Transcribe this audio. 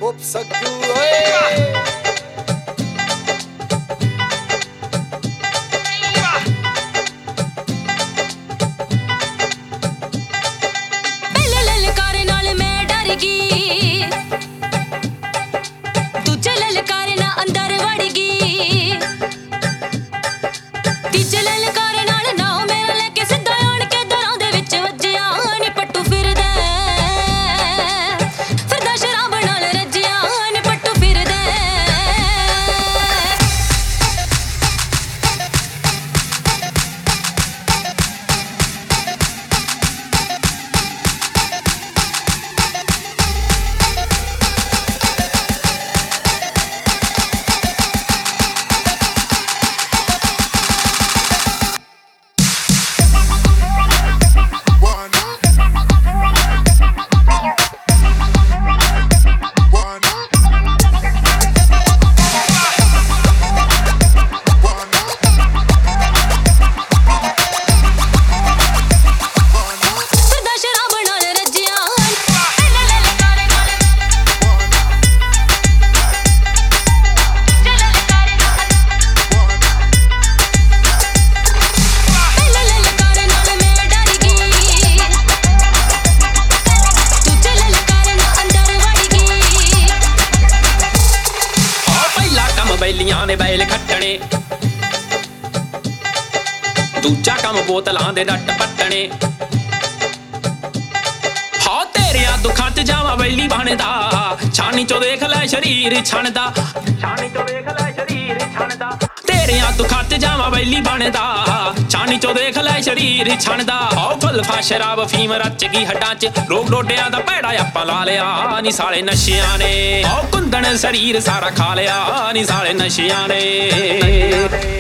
Op Saggu, oi! ਬੈਲੀਆਂ ਨੇ ਬੈਲ ਖੱਟਣੇ ਦੂਜਾ ਕੰਮ ਬੋਤਲਾਂ ਦੇ ਰੱਟ ਪੱਟਣੇ ਹਾਂ ਤੇਰਿਆਂ ਦੁੱਖਾਂ 'ਚ ਜਾਵਾਂ ਬੈਲੀ ਬਣਦਾ ਛਾਨੀ 'ਚੋਂ ਦੇਖ ਲੈ ਸ਼ਰੀਰ ਛਣਦਾ ਛਾਨੀ 'ਚੋਂ ਦੇਖ ਲੈ ਸ਼ਰੀਰ ਛਣਦਾ ਤੇਰਿਆਂ ਦੁੱਖਾਂ 'ਚ ਜਾਵਾਂ ਬੈਲੀ ਬਣਦਾ ਛਾਨੀ 'ਚੋਂ ਦੇਖ ਲੈ ਸ਼ਰੀਰ ਛਣਦਾ ਆਓ ਫੁੱਲਫਾ ਸ਼ਰਾਬ ਫੀਮ ਰਚ ਗਈ ਹੱਡਾਂ 'ਚ ਰੋਗ ਡੋਡਿਆਂ ਦਾ ਭੈੜਾ ਆਪਾਂ ਲਾ ਲਿਆ ਨੀ ਸਾਲੇ ਨਸ਼ਿਆਂ ਨੇ ਆਓ ਕੁੰਦਣ ਸਰੀਰ ਸਾਰਾ ਖਾ ਲਿਆ ਨੀ ਸਾਲੇ ਨਸ਼ਿਆਂ ਨੇ